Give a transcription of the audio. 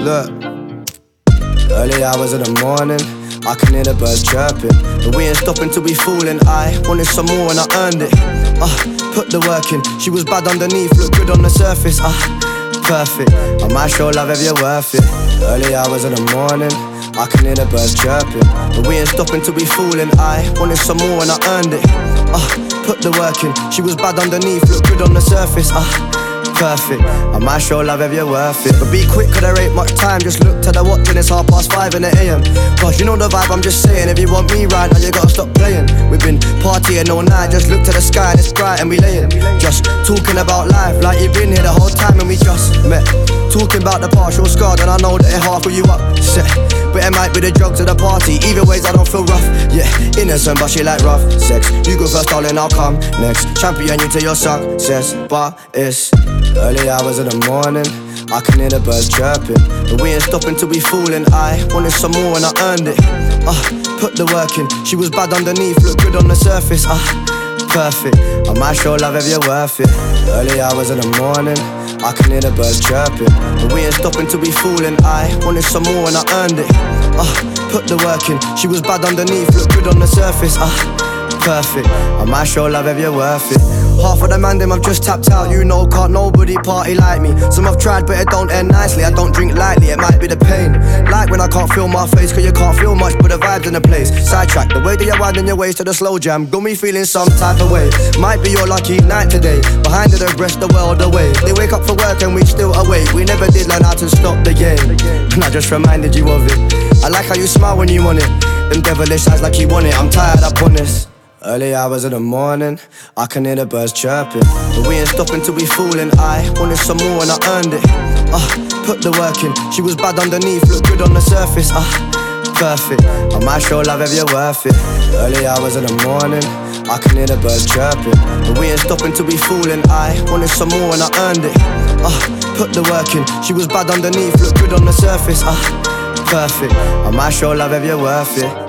Look, early hours of the morning, I can hear the birds chirping, but we ain't stopping till we falling. I wanted some more and I earned it. Put the work in. She was bad underneath, look good on the surface. Perfect. I might show love if you're worth it. Early hours of the morning, I can hear the birds chirping, but we ain't stopping till we falling. I wanted some more and I earned it. Put the work in. She was bad underneath, look good on the surface. Perfect. I might show love if you're worth it, but be quick 'cause there ain't much time. Just look to the watch and it's 5:30 in the AM. Cause you know the vibe, I'm just saying. If you want me right now, you gotta stop playing. We've been partying all night. Just look to the sky and it's bright and we laying. Just talking about life like you've been here the whole time and we just met. Talking about the partial scar, and I know that it half of you upset. But it might be the drugs of the party. Either ways I don't feel rough. Yeah, innocent but she like rough sex. You go first darling, I'll come next. Champion you to your success. But it's early hours of the morning, I can hear the birds chirping, but we ain't stopping till we falling. I wanted some more and I earned it. Put the work in. She was bad underneath, look good on the surface. Perfect. I might show love if you're worth it. Early hours of the morning, I can hear the birds chirping, but we ain't stopping till we falling. I wanted some more and I earned it. Put the work in. She was bad underneath, look good on the surface. Perfect. I might show love if you're worth it. Half of the man them I've just tapped out. You know, can't nobody party like me. Some I've tried but it don't end nicely. I don't drink lightly, it might be the pain. Like when I can't feel my face, 'cause you can't feel much but the vibes in the place. Sidetrack, the way that you're winding your waist to the slow jam got me feeling some type of way. Might be your lucky night today. Behind the rest the world away. They wake up for work and we still awake. We never did learn how to stop the game, and I just reminded you of it. I like how you smile when you want it. Them devilish eyes like you want it. I'm tired up on this. Early hours of the morning, I can hear the birds chirping, but we ain't stopping till we falling. I wanted some more and I earned it. Put the work in. She was bad underneath, look good on the surface. Perfect. I might show love if you're worth it. Early hours of the morning, I can hear the birds chirping, but we ain't stopping till we falling. I wanted some more and I earned it. Put the work in. She was bad underneath, look good on the surface. Perfect. I might show love if you're worth it.